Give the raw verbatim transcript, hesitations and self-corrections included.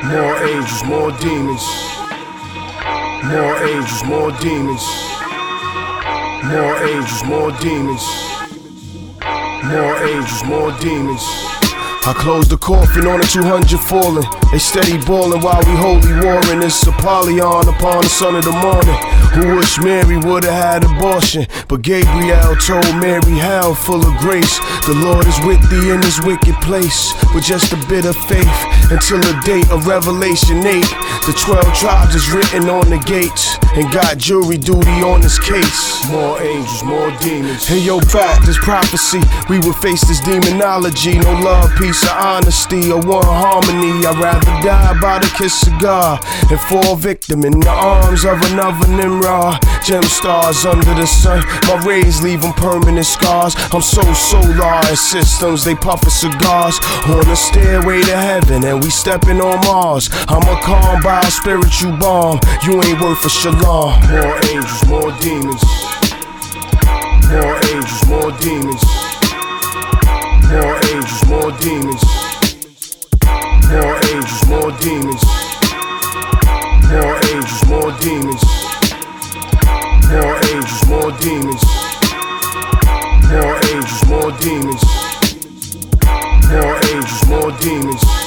More angels, more demons. More angels, more demons. More angels, more demons. More angels, more demons. I close the coffin on the two hundred falling. They steady ballin' while we holy warring. It's Apollyon upon the son of the morning, who wish Mary would've had abortion. But Gabriel told Mary, hell full of grace. The Lord is with thee in this wicked place, with just a bit of faith, until the date of Revelation eight. The twelve tribes is written on the gates, and got jury duty on this case. More angels, more demons. Hey yo, back this prophecy, we will face this demonology. No love, peace, or honesty, or one harmony. I'd rather die by the kiss of God than fall victim in the arms of another Nimrod. Gem stars under the sun, my rays leave them permanent scars. I'm so solar in systems, they puffin' cigars on the stairway to heaven, and we steppin' on Mars. I'm a calm by a spiritual bomb. You ain't worth a shalom. More angels, more demons. More angels, more demons. More angels, more demons. More angels, more demons. More angels, more demons. More angels, more demons. More angels, more demons. More angels, more demons.